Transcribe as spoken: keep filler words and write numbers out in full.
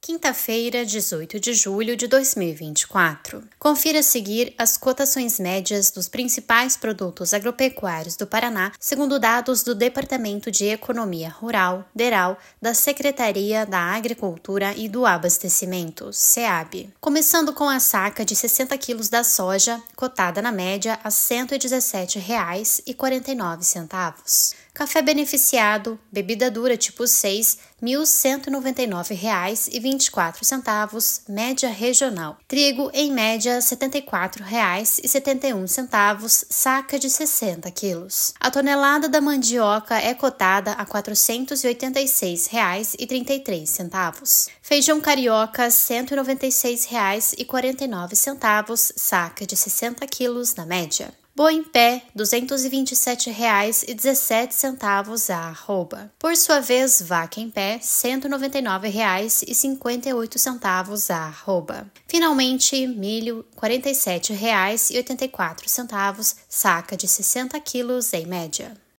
quinta-feira, dezoito de julho de dois mil e vinte e quatro. Confira a seguir as cotações médias dos principais produtos agropecuários do Paraná, segundo dados do Departamento de Economia Rural, DERAL, da Secretaria da Agricultura e do Abastecimento, SEAB. Começando com a saca de sessenta quilos da soja, cotada na média a cento e dezessete reais e quarenta e nove centavos. Café beneficiado, bebida dura tipo seis, mil cento e noventa e nove reais e vinte e quatro centavos, média regional. Trigo, em média, setenta e quatro reais e setenta e um centavos, saca de sessenta quilos. A tonelada da mandioca é cotada a quatrocentos e oitenta e seis reais e trinta e três centavos. Feijão carioca, cento e noventa e seis reais e quarenta e nove centavos, saca de sessenta quilos na média. Boi em pé, duzentos e vinte e sete reais e dezessete centavos a arroba. Por sua vez, vaca em pé, cento e noventa e nove reais e cinquenta e oito centavos a arroba. Finalmente, milho, quarenta e sete reais e oitenta e quatro centavos, saca de sessenta quilos em média.